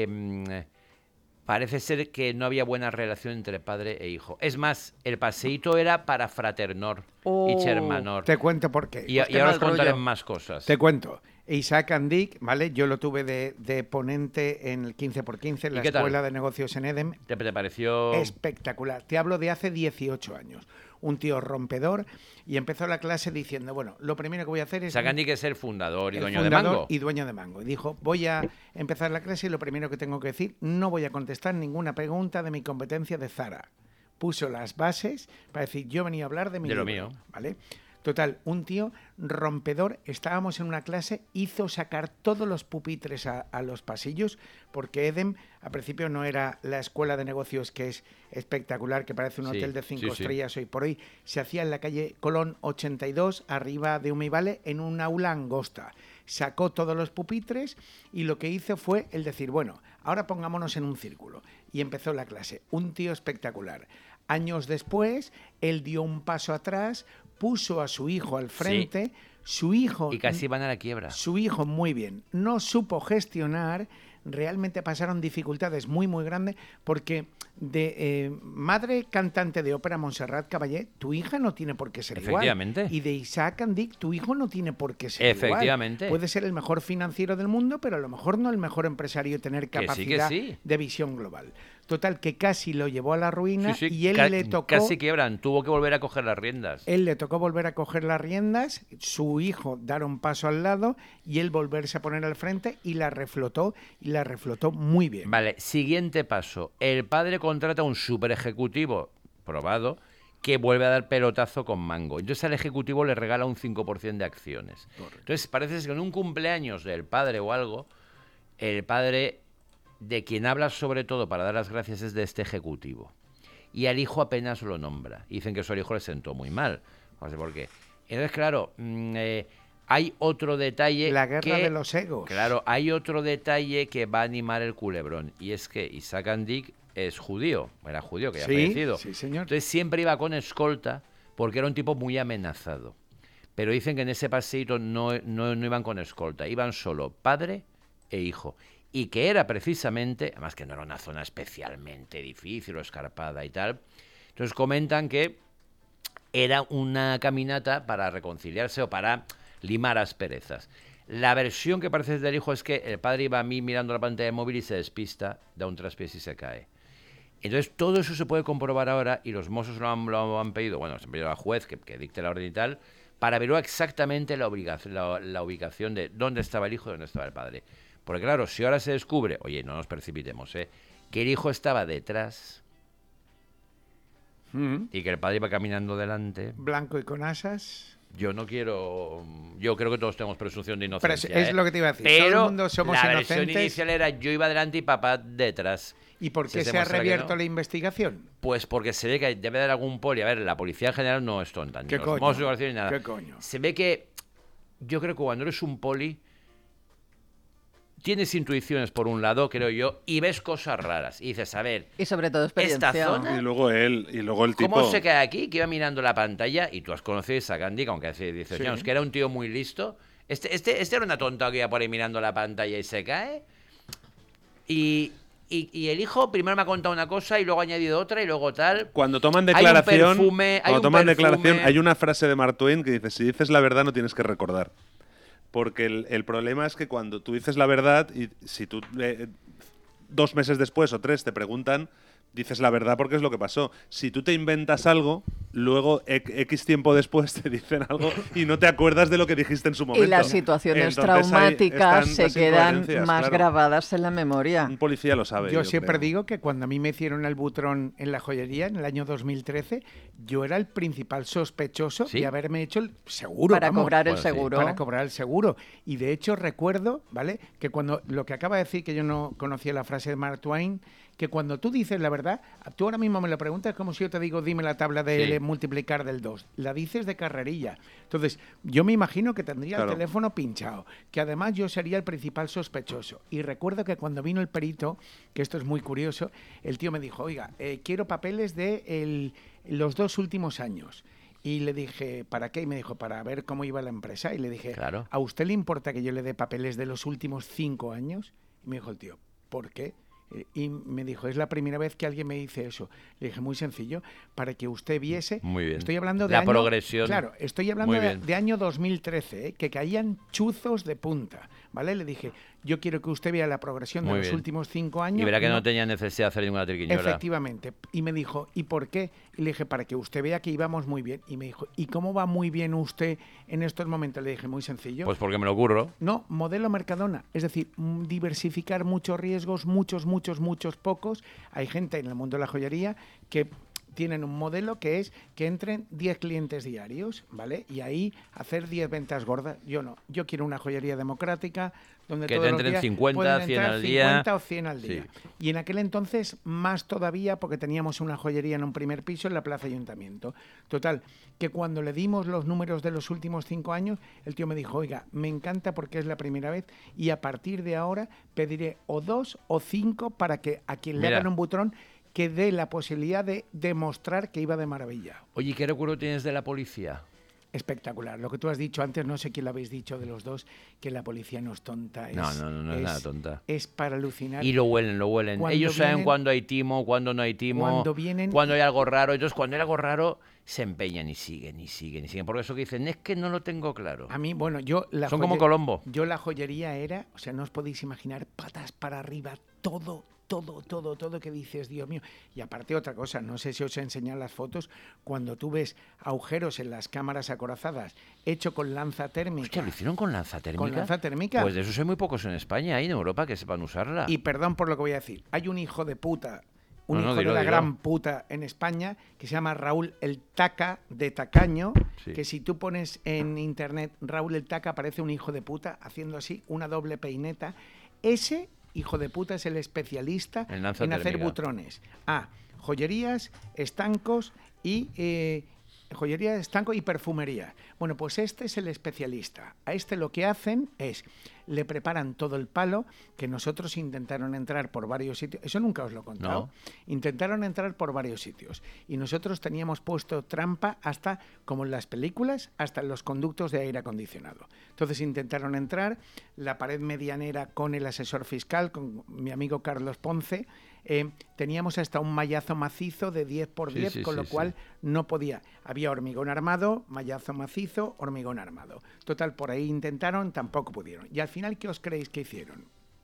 parece ser que no había buena relación entre padre e hijo. Es más, el paseíto era para fraternor Oh. y hermanor. Te cuento por qué. Y Pues qué ahora os mal contaré rollo. más cosas. Te cuento. Isaac Andic, ¿vale? Yo lo tuve de ponente en el 15x15 en la ¿Y qué tal? Escuela de Negocios en EDEM. ¿Te pareció...? Espectacular. Te hablo de hace 18 años. Un tío rompedor y empezó la clase diciendo, bueno, lo primero que voy a hacer es... Sagandi, que es el fundador y el dueño de fundador Mango. y dueño de Mango. Y dijo, voy a empezar la clase y lo primero que tengo que decir, no voy a contestar ninguna pregunta de mi competencia de Zara. Puso las bases para decir, yo venía a hablar de mi De lo libro, mío. ¿vale? Total, un tío rompedor, estábamos en una clase, hizo sacar todos los pupitres a los pasillos, porque EDEM al principio no era la escuela de negocios que es espectacular, que parece un Sí, hotel de 5 sí, sí. estrellas hoy por hoy, se hacía en la calle Colón 82, arriba de Humivale, en un aula angosta. Sacó todos los pupitres y lo que hizo fue el decir, bueno, ahora pongámonos en un círculo. Y empezó la clase. Un tío espectacular. Años después, él dio un paso atrás, puso a su hijo al frente, su hijo... Y casi van a la quiebra. Su hijo, muy bien, no supo gestionar, realmente pasaron dificultades muy, muy grandes, porque de madre cantante de ópera Montserrat Caballé, tu hija no tiene por qué ser Efectivamente. igual. Y de Isaac Andic, tu hijo no tiene por qué ser Efectivamente. igual. Puede ser el mejor financiero del mundo, pero a lo mejor no el mejor empresario y tener Que sí, capacidad que sí. de visión global. Total, que casi lo llevó a la ruina Sí, sí, y él le tocó... Casi quiebran, tuvo que volver a coger las riendas. Él le tocó volver a coger las riendas, su hijo dar un paso al lado y él volverse a poner al frente y la reflotó muy bien. Vale, siguiente paso. El padre contrata a un super ejecutivo probado que vuelve a dar pelotazo con Mango. Entonces al ejecutivo le regala un 5% de acciones. Entonces parece que en un cumpleaños del padre o algo, el padre de quien habla sobre todo para dar las gracias es de este ejecutivo. Y al hijo apenas lo nombra. Y dicen que eso al hijo le sentó muy mal. No sé por qué. Entonces, claro, hay otro detalle. La guerra de los egos. Claro, hay otro detalle que va a animar el culebrón. Y es que Isaac Andic es judío. Era judío, que ya ha fallecido. Sí, señor. Entonces siempre iba con escolta porque era un tipo muy amenazado. Pero dicen que en ese paseíto no iban con escolta. Iban solo padre e hijo. Y que era precisamente, además que no era una zona especialmente difícil o escarpada y tal, entonces comentan que era una caminata para reconciliarse o para limar asperezas. La versión que parece del hijo es que el padre iba a mí mirando la pantalla de móvil y se despista, da un traspiés y se cae. Entonces todo eso se puede comprobar ahora y los Mossos lo han pedido, bueno, se han pedido al juez que dicte la orden y tal, para averiguar exactamente la ubicación de dónde estaba el hijo y dónde estaba el padre. Porque claro, si ahora se descubre, oye, no nos precipitemos, que el hijo estaba detrás y que el padre iba caminando delante. Blanco y con asas. Yo creo que todos tenemos presunción de inocencia. Pero es lo que te iba a decir. Pero todo el mundo somos la inocentes. versión inicial era yo iba delante y papá detrás. ¿Y por qué se ha demuestra que reabierto no. la investigación? Pues porque se ve que debe haber algún poli. A ver, la policía en general no es tonta. Ni ¿Qué los coño? Mossos de Guardia ni nada. ¿Qué coño? Se ve que yo creo que cuando eres un poli tienes intuiciones por un lado, creo yo, y ves cosas raras. Y dices, a ver, Y sobre todo experiencia. esta zona, Y luego el tipo... ¿cómo se queda aquí? Que iba mirando la pantalla y tú has conocido a Gandhi, aunque hace 18 Sí. años, que era un tío muy listo. Este era una tonta que iba por ahí mirando la pantalla y se cae. Y el hijo primero me ha contado una cosa y luego ha añadido otra y luego tal. Cuando toman Hay un declaración, perfume, hay una frase de Mark Twain que dice, si dices la verdad no tienes que recordar. Porque el problema es que cuando tú dices la verdad y si tú 2 meses después o 3 te preguntan, dices la verdad porque es lo que pasó. Si tú te inventas algo, luego X tiempo después te dicen algo y no te acuerdas de lo que dijiste en su momento. Y las situaciones Entonces, ahí traumáticas están se las quedan incoherencias, más claro. grabadas en la memoria. Un policía lo sabe. Yo siempre creo. digo que cuando a mí me hicieron el butrón en la joyería en el año 2013, yo era el principal sospechoso ¿Sí? de haberme hecho el seguro. Para vamos. cobrar el Bueno, sí. seguro. Para cobrar el seguro. Y de hecho recuerdo, ¿vale? Que cuando lo que acaba de decir, que yo no conocía la frase de Mark Twain, que cuando tú dices la verdad, tú ahora mismo me lo preguntas como si yo te digo, dime la tabla de Sí. multiplicar del 2. La dices de carrerilla. Entonces, yo me imagino que tendría Claro. el teléfono pinchado, que además yo sería el principal sospechoso. Y recuerdo que cuando vino el perito, que esto es muy curioso, el tío me dijo, oiga, quiero papeles de los 2 últimos años. Y le dije, ¿para qué? Y me dijo, para ver cómo iba la empresa. Y le dije, Claro. ¿a usted le importa que yo le dé papeles de los últimos 5 años? Y me dijo el tío, ¿por qué? Y me dijo, es la primera vez que alguien me dice eso. Le dije, muy sencillo, para que usted viese. Muy bien. Estoy hablando de La año, progresión. Claro, estoy hablando Muy de, bien. de año 2013, que caían chuzos de punta, ¿vale? Le dije, yo quiero que usted vea la progresión de Muy los bien. últimos 5 años. Y verá que no tenía necesidad de hacer ninguna triquiñuela. Efectivamente. Y me dijo, ¿y por qué? Y le dije, para que usted vea que íbamos muy bien. Y me dijo, ¿y cómo va muy bien usted en estos momentos? Le dije, muy sencillo. Pues porque me lo ocurro. No, modelo Mercadona. Es decir, diversificar muchos riesgos, muchos pocos. Hay gente en el mundo de la joyería que tienen un modelo que es que entren 10 clientes diarios, ¿vale? Y ahí hacer 10 ventas gordas. Yo no. Yo quiero una joyería democrática donde Que te todos los entren días 50, pueden 100 entrar al día. 50 o 100 al día. Sí. Y en aquel entonces más todavía porque teníamos una joyería en un primer piso en la Plaza Ayuntamiento. Total, que cuando le dimos los números de los últimos 5 años, el tío me dijo, oiga, me encanta porque es la primera vez y a partir de ahora pediré o 2 o 5 para que a quien le Mira. hagan un butrón que dé la posibilidad de demostrar que iba de maravilla. Oye, ¿qué recuerdo tienes de la policía? Espectacular. Lo que tú has dicho antes, no sé quién lo habéis dicho de los dos, que la policía no es tonta. No es nada tonta. Es para alucinar. Y lo huelen. Cuando Ellos saben vienen- cuándo hay timo, cuándo no hay timo, Cuando vienen- cuándo hay algo raro. Entonces, cuando hay algo raro, se empeñan y siguen, y siguen, y siguen. Por eso que dicen, es que no lo tengo claro. A mí, bueno, yo la Son como Colombo. Yo la joyería era, o sea, no os podéis imaginar, patas para arriba, todo que dices, Dios mío. Y aparte otra cosa, no sé si os he enseñado las fotos, cuando tú ves agujeros en las cámaras acorazadas hecho con lanza térmica. Hostia, ¿lo hicieron con lanza térmica? Con lanza térmica. Pues de esos hay muy pocos en España y en Europa que sepan usarla. Y perdón por lo que voy a decir, hay un hijo de puta un hijo dilo, de la dilo. gran puta en España, que se llama Raúl el Taca de Tacaño, Sí. que si tú pones en internet Raúl el Taca, aparece un hijo de puta haciendo así una doble peineta. Ese hijo de puta es el especialista En en lanza hacer térmica. butrones. Joyerías, estancos y... joyería, estanco y perfumería. Bueno, pues este es el especialista. A este lo que hacen es, le preparan todo el palo, que nosotros intentaron entrar por varios sitios. Eso nunca os lo he contado. No. Intentaron entrar por varios sitios. Y nosotros teníamos puesto trampa hasta, como en las películas, hasta en los conductos de aire acondicionado. Entonces intentaron entrar, la pared medianera con el asesor fiscal, con mi amigo Carlos Ponce, teníamos hasta un mallazo macizo de 10 por 10, Sí, con lo sí. cual no podía. Había hormigón armado, mallazo macizo, hormigón armado. Total, por ahí intentaron, tampoco pudieron. Y al final, ¿qué os creéis que hicieron?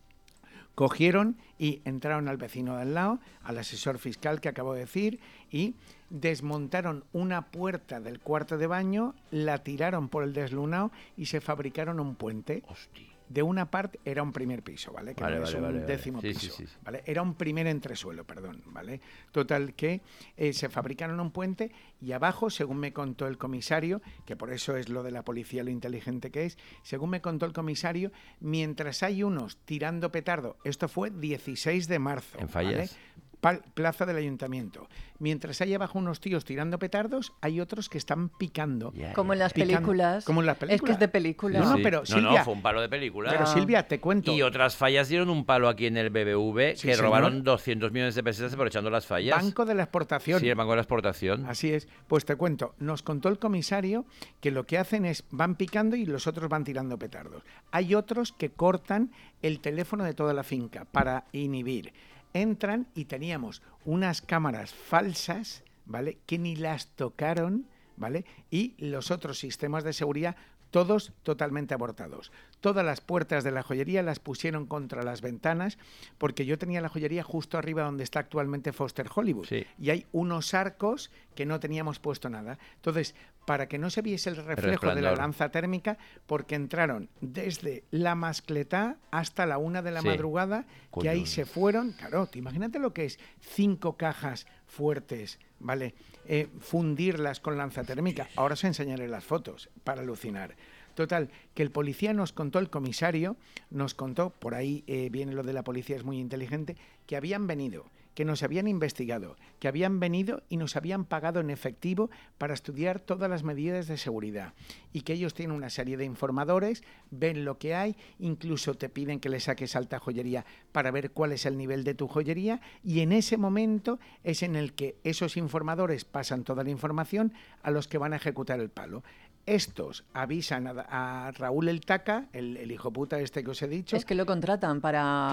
Cogieron y entraron al vecino de al lado, al asesor fiscal que acabo de decir, y desmontaron una puerta del cuarto de baño, la tiraron por el deslunado y se fabricaron un puente. Hostia. De una parte era un primer piso, ¿vale? Que Vale, no es vale, un vale. décimo Sí, piso, sí, sí. ¿vale? Era un primer entresuelo, perdón, ¿vale? Total que se fabricaron un puente y abajo, según me contó el comisario, que por eso es lo de la policía lo inteligente que es, según me contó el comisario, mientras hay unos tirando petardo, esto fue 16 de marzo, En Fallas. ¿vale? Plaza del Ayuntamiento. Mientras hay abajo unos tíos tirando petardos, hay otros que están picando. Ya, Como en las Picando. películas. Como en las Es que películas. es de película. No, Sí. pero Silvia, fue un palo de película. Pero Silvia, te cuento. Y otras fallas dieron un palo aquí en el BBV Sí, que señor. robaron 200 millones de pesetas aprovechando las fallas. Banco de la Exportación. Sí, el Banco de la Exportación. Así es. Pues te cuento, nos contó el comisario que lo que hacen es van picando y los otros van tirando petardos. Hay otros que cortan el teléfono de toda la finca para inhibir. Entran y teníamos unas cámaras falsas, ¿vale? Que ni las tocaron, ¿vale? Y los otros sistemas de seguridad todos totalmente abortados. Todas las puertas de la joyería las pusieron contra las ventanas, porque yo tenía la joyería justo arriba donde está actualmente Foster Hollywood. Sí. Y hay unos arcos que no teníamos puesto nada. Entonces, para que no se viese el reflejo de la resplandor. lanza térmica, porque entraron desde la Mascletá hasta la 1 de la Sí. madrugada, que ahí Coño. se fueron. Claro, te imagínate lo que es 5 cajas fuertes, ¿vale? Fundirlas con lanza térmica. Ahora os enseñaré las fotos para alucinar. Total, que el policía nos contó, el comisario nos contó, por ahí viene lo de la policía, es muy inteligente, que habían venido, que nos habían investigado, que habían venido y nos habían pagado en efectivo para estudiar todas las medidas de seguridad y que ellos tienen una serie de informadores, ven lo que hay, incluso te piden que le saques alta joyería para ver cuál es el nivel de tu joyería y en ese momento es en el que esos informadores pasan toda la información a los que van a ejecutar el palo. Estos avisan a Raúl el Taca, el hijo puta este que os he dicho. Es que lo contratan para...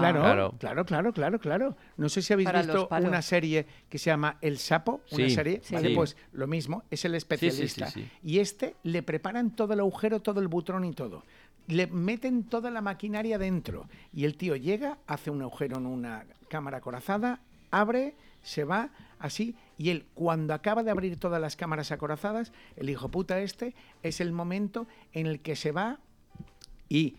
Claro. No sé si habéis Para los visto palos. una serie que se llama El Sapo, una Sí, serie, sí. ¿vale? Sí. Pues lo mismo, es el especialista. sí. Y este le preparan todo el agujero, todo el butrón y todo. Le meten toda la maquinaria dentro. Y el tío llega, hace un agujero en una cámara acorazada, abre, se va, así, y él, cuando acaba de abrir todas las cámaras acorazadas, el hijo puta este, es el momento en el que se va y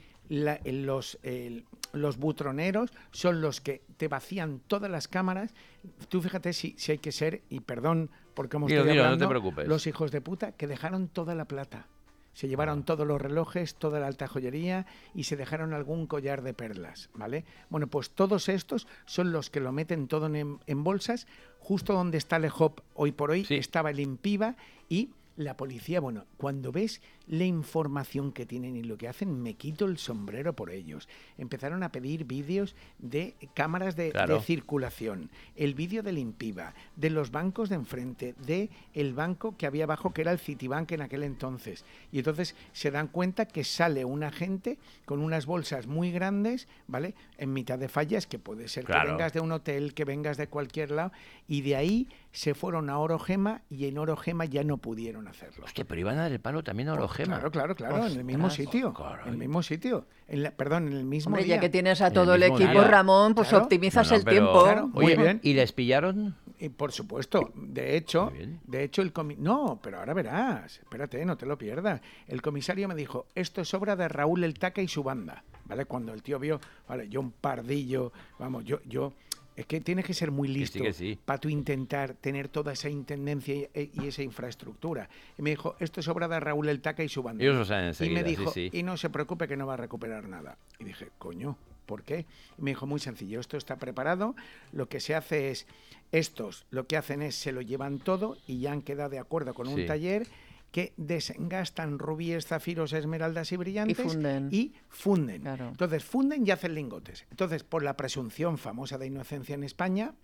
los butroneros son los que te vacían todas las cámaras. Tú fíjate si hay que ser, y perdón por cómo Dilo, estoy dilo, no hablando, te preocupes. los hijos de puta que dejaron toda la plata. Se llevaron todos los relojes, toda la alta joyería y se dejaron algún collar de perlas, ¿vale? Bueno, pues todos estos son los que lo meten todo en bolsas. Justo donde está el Hop hoy por hoy Sí. estaba el Impiva y la policía. Bueno, cuando ves la información que tienen y lo que hacen, me quito el sombrero por ellos. Empezaron a pedir vídeos de cámaras de circulación, el vídeo del Impiva, de los bancos de enfrente, de el banco que había abajo, que era el Citibank en aquel entonces. Y entonces se dan cuenta que sale un agente con unas bolsas muy grandes, ¿vale? En mitad de fallas, que puede ser Claro. que vengas de un hotel, que vengas de cualquier lado, y de ahí se fueron a Orogema y en Orogema ya no pudieron hacerlo. Hostia, pero iban a dar el palo también a Orogema. Claro, en el mismo Ostras, sitio. caray. En el mismo sitio. En el mismo Hombre, día. ya que tienes a En todo el el mismo equipo, día. Ramón, pues Claro. optimizas No, el pero- tiempo. Claro. Muy Oye, bien. ¿y les pillaron? Y por supuesto, de hecho, Muy bien. No, pero ahora verás, espérate, no te lo pierdas. El comisario me dijo, esto es obra de Raúl el Taca y su banda, ¿vale? Cuando el tío vio, vale, yo un pardillo, vamos, yo Es que tienes que ser muy listo que sí. para tú intentar tener toda esa intendencia y esa infraestructura. Y me dijo, esto es obra de Raúl El Taca y su banda. Ellos lo saben Y enseguida, me dijo, sí. y no se preocupe que no va a recuperar nada. Y dije, coño, ¿por qué? Y me dijo, muy sencillo, esto está preparado, lo que se hace es, estos lo que hacen es, se lo llevan todo y ya han quedado de acuerdo con un Sí. taller que desengastan rubíes, zafiros, esmeraldas y brillantes Y funden. Claro. Claro. Entonces funden y hacen lingotes. Entonces, por la presunción famosa de inocencia en España,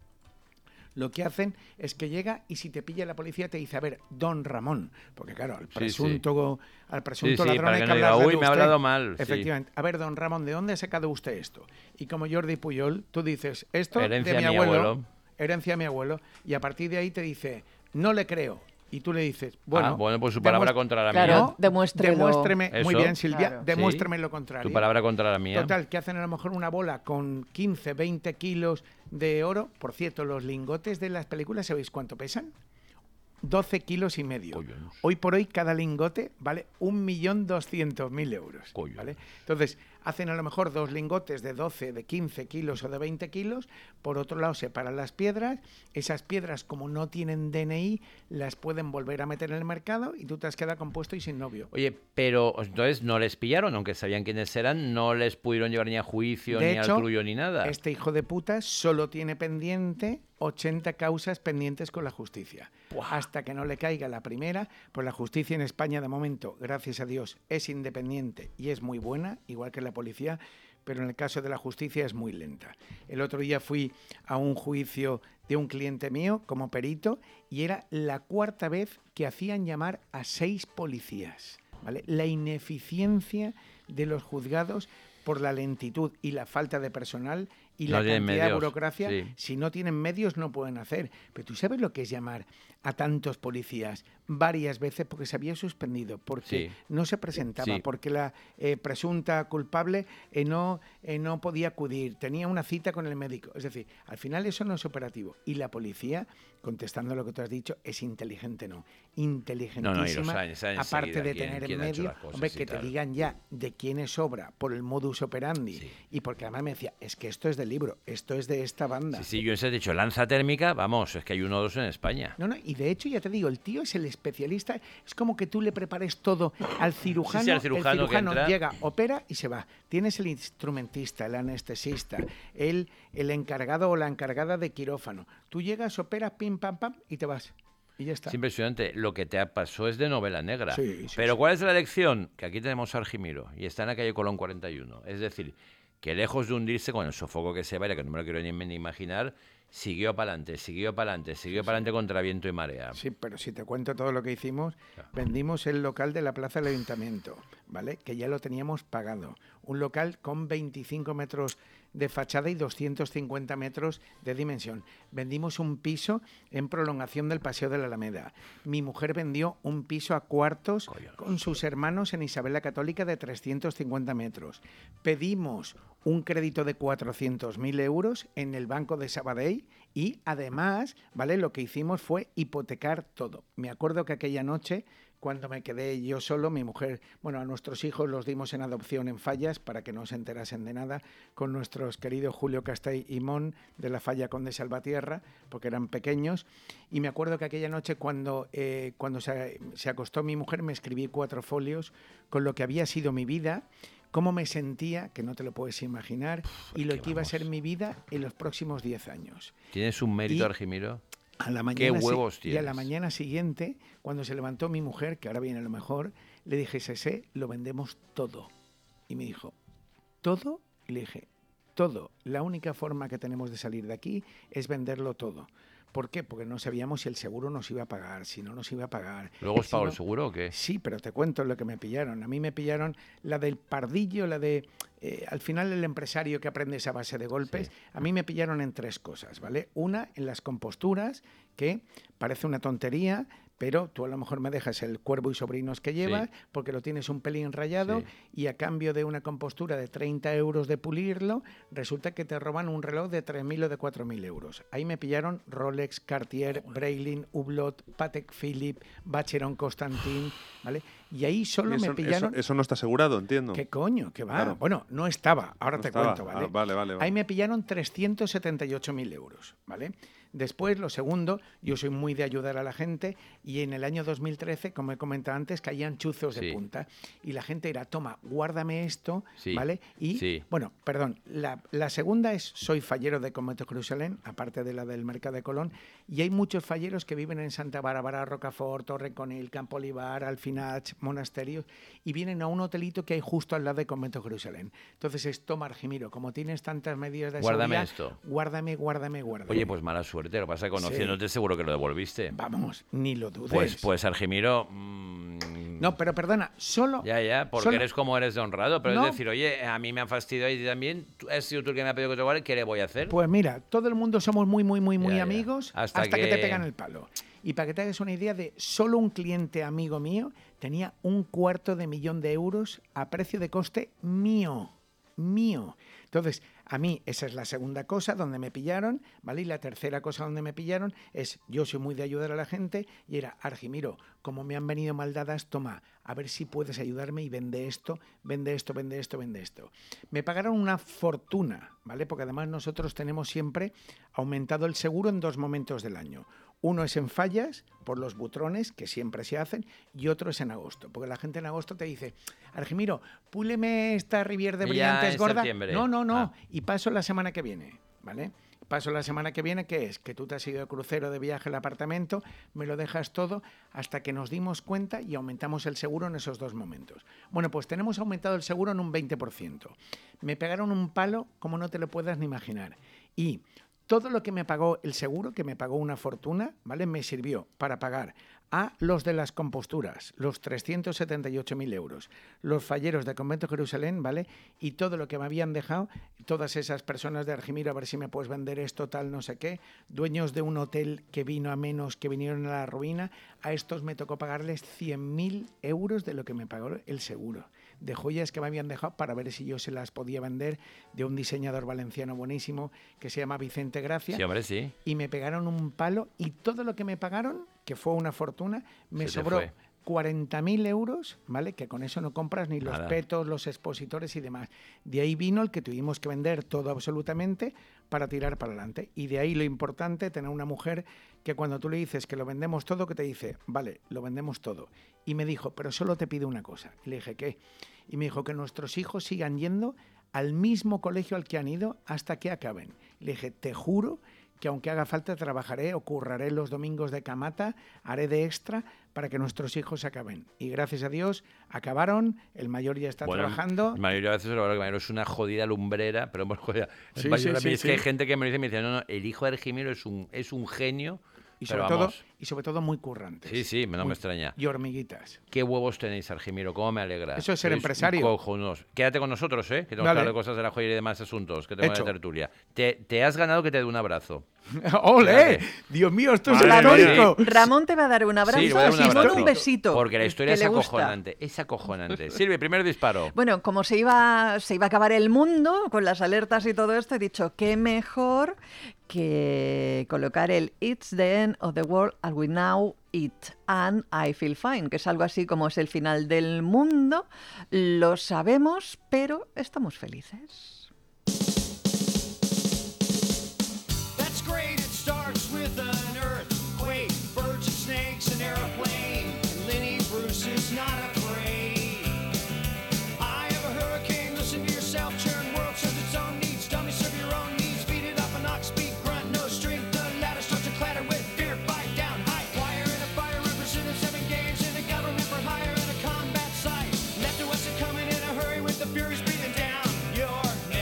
lo que hacen es que llega y si te pilla la policía te dice, a ver, don Ramón, porque claro, al presunto, al presunto Sí, ladrón para hay que que no diga, hablarle uy, de me ha usted". hablado mal. Sí. Efectivamente. A ver, don Ramón, ¿de dónde ha sacado usted esto? Y como Jordi Puyol, tú dices, esto Herencia de mi de mi abuelo, abuelo. herencia de mi abuelo, y a partir de ahí te dice, no le creo. Y tú le dices, bueno, Bueno, pues su palabra contra la Claro, mía. ¿no? demuéstrelo. Demuéstreme, muy Eso. bien, Silvia, Claro. demuéstreme Sí. lo contrario. Tu palabra contra la mía. Total, que hacen a lo mejor una bola con 15, 20 kilos de oro. Por cierto, los lingotes de las películas, ¿sabéis cuánto pesan? 12 kilos y medio. Collones. Hoy por hoy cada lingote vale 1.200.000 euros. Collones. ¿Vale? Entonces, hacen a lo mejor 2 lingotes de 12, de 15 kilos o de 20 kilos. Por otro lado, separan las piedras. Esas piedras, como no tienen DNI, las pueden volver a meter en el mercado y tú te has quedado compuesto y sin novio. Oye, pero entonces no les pillaron, aunque sabían quiénes eran, no les pudieron llevar ni a juicio, De ni hecho, al crullo, ni nada. Este hijo de puta solo tiene pendiente 80 causas pendientes con la justicia. Hasta que no le caiga la primera, pues la justicia en España de momento, gracias a Dios, es independiente y es muy buena, igual que la policía, pero en el caso de la justicia es muy lenta. El otro día fui a un juicio de un cliente mío como perito y era la 4ª vez que hacían llamar a 6 policías. ¿Vale? La ineficiencia de los juzgados por la lentitud y la falta de personal y No la tienen cantidad de medios, burocracia. sí. Si no tienen medios no pueden hacer. Pero tú sabes lo que es llamar a tantos policías varias veces porque se había suspendido, porque Sí. no se presentaba, Sí. porque la presunta culpable no podía acudir, tenía una cita con el médico. Es decir, al final eso no es operativo. Y la policía, contestando lo que tú has dicho, es inteligente, no. Inteligentísima, saben aparte enseguida de quién- tener quién ha hecho medio, las cosas hombre, y que te tal. digan ya de quién es obra por el modus operandi. Sí. Y porque además me decía, es que esto es del libro, esto es de esta banda. Sí, yo les he dicho, lanza térmica, vamos, es que hay uno o dos en España. No, y de hecho, ya te digo, el tío es el especialista. Es como que tú le prepares todo al cirujano. Sí, al cirujano el que cirujano entra. llega, opera y se va. Tienes el instrumentista, el anestesista, el encargado o la encargada de quirófano. Tú llegas, operas, pim, pam, pam y te vas. Y ya está. Es impresionante. Lo que te pasó es de novela negra. Sí, sí, Pero sí. ¿cuál es la lección? Que aquí tenemos a Argimiro y está en la calle Colón 41. Es decir, que lejos de hundirse con el sofoco que se vaya, que no me lo quiero ni imaginar, siguió para adelante, siguió para adelante, siguió para adelante contra viento y marea. Sí, pero si te cuento todo lo que hicimos, vendimos el local de la Plaza del Ayuntamiento, ¿vale? Que ya lo teníamos pagado. Un local con 25 metros de fachada y 250 metros de dimensión. Vendimos un piso en prolongación del Paseo de la Alameda. Mi mujer vendió un piso a cuartos con sus hermanos en Isabel la Católica de 350 metros. Pedimos un crédito de 400.000 euros en el Banco de Sabadell y además, ¿vale? Lo que hicimos fue hipotecar todo. Me acuerdo que aquella noche, cuando me quedé yo solo, mi mujer, bueno, a nuestros hijos los dimos en adopción en Fallas para que no se enterasen de nada, con nuestros queridos Julio Castell y Mon de la Falla Conde Salvatierra, porque eran pequeños. Y me acuerdo que aquella noche cuando se acostó mi mujer me escribí 4 folios con lo que había sido mi vida, cómo me sentía, que no te lo puedes imaginar, y lo que iba a ser mi vida en los próximos 10 años. ¿Tienes un mérito, Y- Argimiro? A la ¿Qué mañana huevos y a la tienes? mañana siguiente, cuando se levantó mi mujer, que ahora viene lo mejor, le dije, Sese, lo vendemos todo. Y me dijo, ¿todo? Y le dije, todo. La única forma que tenemos de salir de aquí es venderlo todo. ¿Por qué? Porque no sabíamos si el seguro nos iba a pagar, si no nos iba a pagar. ¿Luego os Si pagó no- el seguro o qué? Sí, pero te cuento lo que me pillaron. A mí me pillaron la del pardillo, la de... al final el empresario que aprendes a base de golpes, Sí. a mí me pillaron en 3 cosas, ¿vale? Una, en las composturas, que parece una tontería, pero tú a lo mejor me dejas el Cuervo y Sobrinos que llevas, porque lo tienes un pelín rayado, y a cambio de una compostura de 30 euros de pulirlo, resulta que te roban un reloj de 3.000 o de 4.000 euros. Ahí me pillaron Rolex, Cartier, Breitling, Hublot, Patek Philippe, Vacheron Constantin, ¿vale? Y ahí solo me pillaron... Eso no está asegurado, entiendo. ¿Qué coño? ¿Qué va? Claro. Bueno, no estaba, ahora No te estaba. cuento, ¿vale? Vale. Ahí me pillaron 378.000 euros, ¿vale? Después, lo segundo, yo soy muy de ayudar a la gente, y en el año 2013, como he comentado antes, caían chuzos de punta. Y la gente era, toma, guárdame esto, ¿vale? Y, bueno, perdón, la segunda es, soy fallero de Convento Jerusalén, aparte de la del Mercado de Colón, y hay muchos falleros que viven en Santa Bárbara, Rocafort, Torreconil, Campo Olivar, Alfinach, Monasterios, y vienen a un hotelito que hay justo al lado de Convento Jerusalén. Entonces es, toma, Argimiro, como tienes tantas medidas de Guárdame seguridad, esto. Guárdame. Oye, pues mala suerte. Lo que pasa es que conociéndote seguro que lo devolviste. Vamos, ni lo dudes. Pues Argimiro... No, pero perdona, solo... Ya, porque eres como eres de honrado, pero No. es decir, oye, a mí me han fastidiado y también has sido tú el que me ha pedido que te guarde, ¿qué le voy a hacer? Pues mira, todo el mundo somos muy Ya. amigos Hasta hasta que que te pegan el palo. Y para que te hagas una idea de, solo un cliente amigo mío tenía 250.000 euros a precio de coste mío. Entonces, a mí esa es la segunda cosa donde me pillaron, ¿vale? Y la tercera cosa donde me pillaron es, yo soy muy de ayudar a la gente, y era, Argimiro, como me han venido mal dadas, toma, a ver si puedes ayudarme y vende esto. Me pagaron una fortuna, ¿vale? Porque además nosotros tenemos siempre aumentado el seguro en 2 momentos del año. Uno es en fallas, por los butrones, que siempre se hacen, y otro es en agosto. Porque la gente en agosto te dice, Argimiro, púleme esta Riviera de Brillantes gorda. Septiembre. No. Y paso la semana que viene, ¿vale? Paso la semana que viene, ¿qué es? Que tú te has ido de crucero, de viaje al apartamento, me lo dejas todo, hasta que nos dimos cuenta y aumentamos el seguro en esos 2 momentos. Bueno, pues tenemos aumentado el seguro en un 20%. Me pegaron un palo como no te lo puedas ni imaginar. Y todo lo que me pagó el seguro, que me pagó una fortuna, ¿vale? Me sirvió para pagar a los de las composturas, los 378.000 euros, los falleros de Convento Jerusalén, ¿vale? Y todo lo que me habían dejado, todas esas personas de Argimiro, a ver si me puedes vender esto, tal, no sé qué, dueños de un hotel que vino a menos, que vinieron a la ruina, a estos me tocó pagarles 100.000 euros de lo que me pagó el seguro, de joyas que me habían dejado para ver si yo se las podía vender, de un diseñador valenciano buenísimo que se llama Vicente Gracia. Sí, hombre, sí. Y me pegaron un palo, y todo lo que me pagaron, que fue una fortuna, me Se te sobró fue. 40.000 euros, ¿vale? Que con eso no compras ni los Nada. petos, los expositores y demás. De ahí vino el que tuvimos que vender todo absolutamente para tirar para adelante. Y de ahí lo importante, tener una mujer que cuando tú le dices que lo vendemos todo, que te dice, vale, lo vendemos todo. Y me dijo, pero solo te pido una cosa. Y le dije, ¿qué? Y me dijo que nuestros hijos sigan yendo al mismo colegio al que han ido hasta que acaben. Y le dije, te juro que aunque haga falta trabajaré o curraré los domingos de camata, haré de extra para que nuestros hijos acaben. Y gracias a Dios acabaron, el mayor ya está trabajando. El mayor a veces lo que mayor es una jodida lumbrera, pero bueno, joder, Sí, el mayor sí, a mí sí, es que hay gente que me dice, no, el hijo de Argimiro es un genio, Y pero sobre todo muy currantes. Sí, no me extraña. Y hormiguitas. ¿Qué huevos tenéis, Argimiro? ¿Cómo me alegra? Eso es ser Sois empresario. cojonudos. Quédate con nosotros, que tenemos Vale. que hablar de cosas de la joyería y demás asuntos, que tengo Hecho. de tertulia. Te has ganado que te dé un abrazo. ¡Ole! Espérate. Dios mío, esto es Madre mía. histórico. Ramón te va a dar un abrazo Sí, le voy a dar un y con abrazo. un besito. Porque la historia que es le gusta. acojonante. Es acojonante. Silvia, primer disparo. Bueno, como se iba a acabar el mundo con las alertas y todo esto, he dicho, qué mejor que colocar el It's the end of the world as we know it and I feel fine, que es algo así como es el final del mundo. Lo sabemos, pero estamos felices. That's great, it starts with an earthquake, birds and snakes, an airplane, and Lenny Bruce is not afraid. I have a hurricane, listen to yourself, churn world serves its own needs, dummy serve your own needs, feed it up an ox, speak, grunt, no strength, the ladder starts to clatter with fear, fight down, high wire in a fire, representatives engaged in a government for hire in a combat site, left to west and coming in a hurry with the furies breathing down your neck.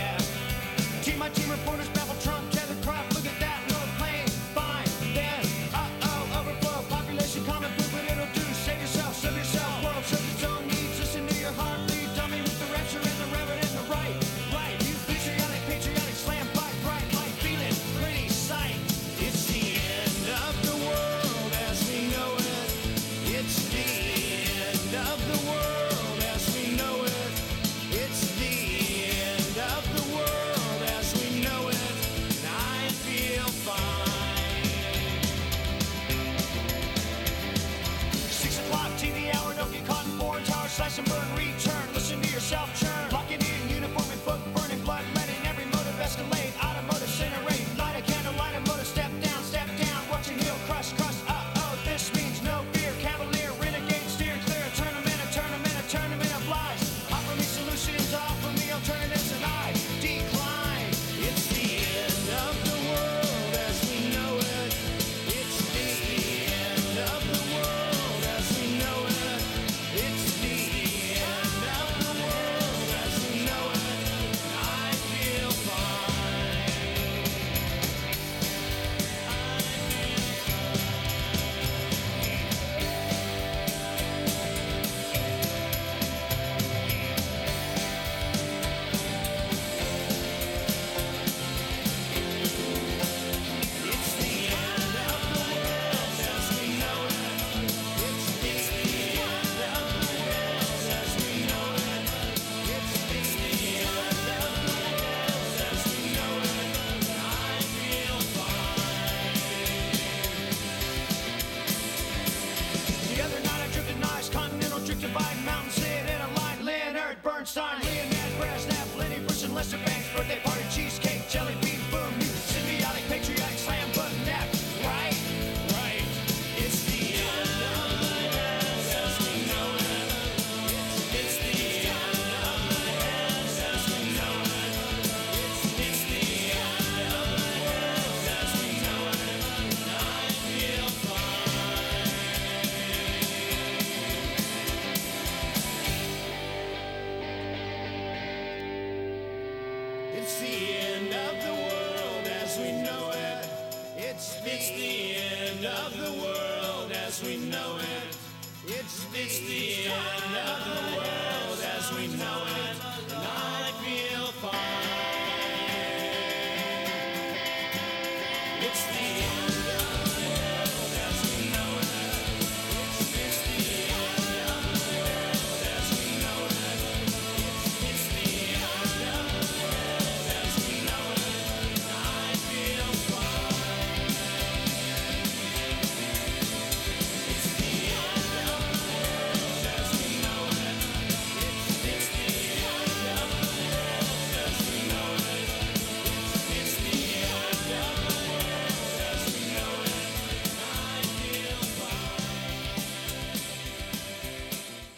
know it. It's the end of the world.